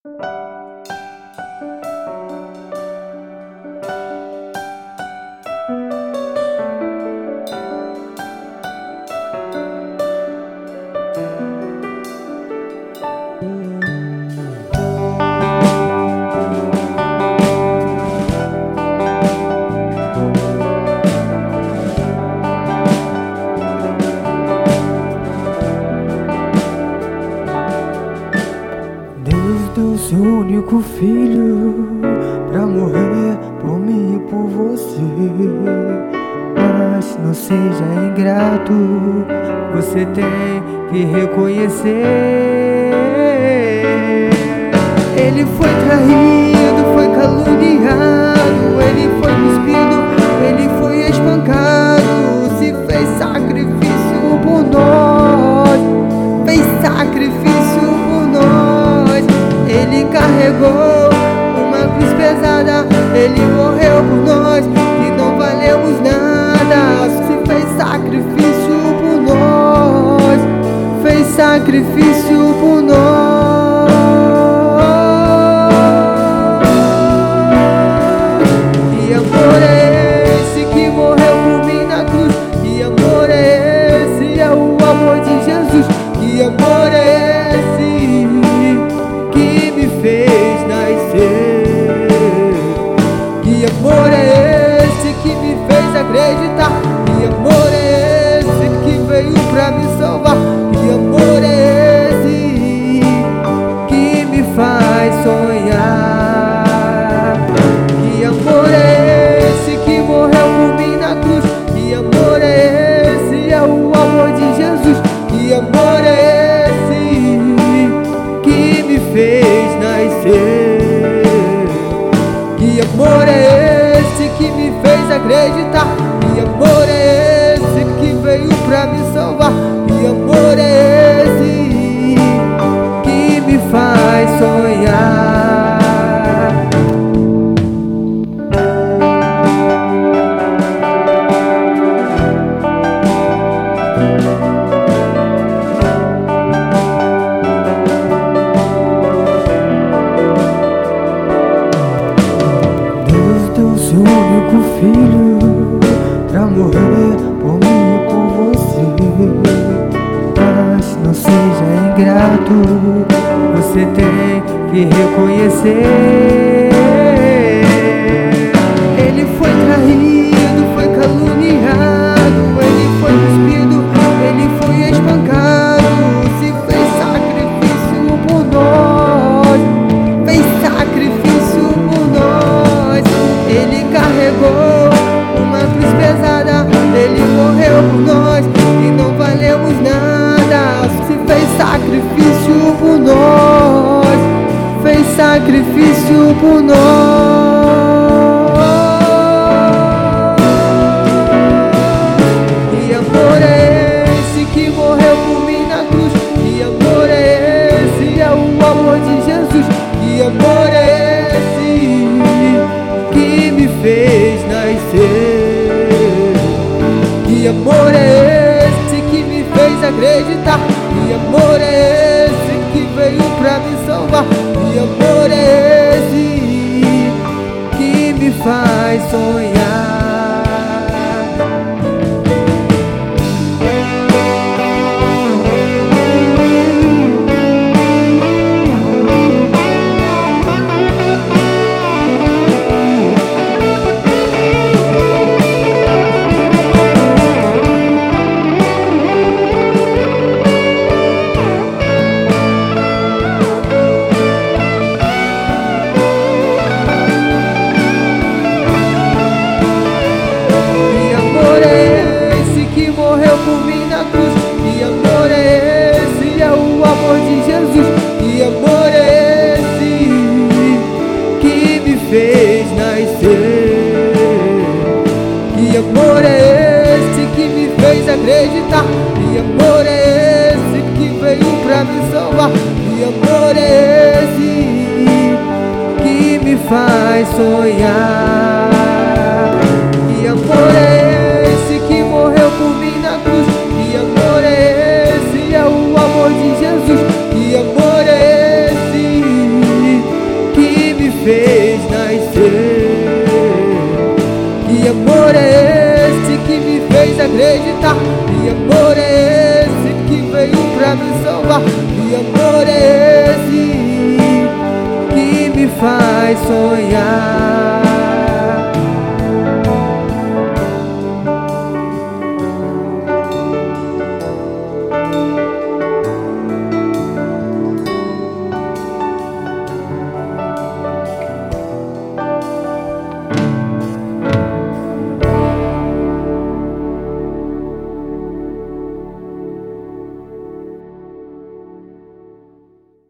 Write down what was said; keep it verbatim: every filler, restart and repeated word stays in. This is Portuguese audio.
Seu único filho pra morrer por mim e por você. Mas não seja ingrato, você tem que reconhecer. Ele foi traído, foi caluniado, ele foi cuspido, ele foi espancado. Se fez sacrifício por nós, fez sacrifício por nós. Ele carregou uma cruz pesada, ele morreu por nós e não valemos nada. Se fez sacrifício por nós, fez sacrifício por nós. Que amor é esse que morreu por mim na cruz? Que amor é esse? É o amor de Jesus. Que amor é esse que me fez nascer? Que amor é esse que me fez acreditar? Que amor é esse que veio pra me salvar? Que amor é esse que me faz sonhar? Que amor é esse que morreu por mim na cruz? Que amor é esse? É o amor de Jesus. Que amor é esse que me fez nascer? Que amor é esse que me fez acreditar? Que amor é esse que veio pra me salvar? Que amor é esse que me faz sonhar? Seu único filho pra morrer por mim e por você. Mas não seja ingrato, você tem que reconhecer. Ele foi traído, foi caluniado, ele foi cuspido, ele foi espancado. Se fez sacrifício por nós, fez sacrifício por nós. Ele carregou uma cruz pesada, ele morreu por nós e não valemos nada. Se fez sacrifício por nós, fez sacrifício por nós. Que amor é esse que morreu por mim na cruz? Que amor é esse? É o amor de Jesus. Que amor é esse que me fez nascer? Que amor é esse que me fez acreditar? Que amor é esse que veio pra me salvar? Que amor é esse que me faz sonhar? Fez nascer. Que amor é esse que me fez acreditar? Que amor é esse que veio pra me salvar? Que amor é esse que me faz sonhar? Que amor é esse que morreu por mim na cruz? Que amor é esse? É o amor de Jesus. Que amor é esse acreditar. Que amor é esse que veio pra me salvar? Que amor é esse que me faz sonhar?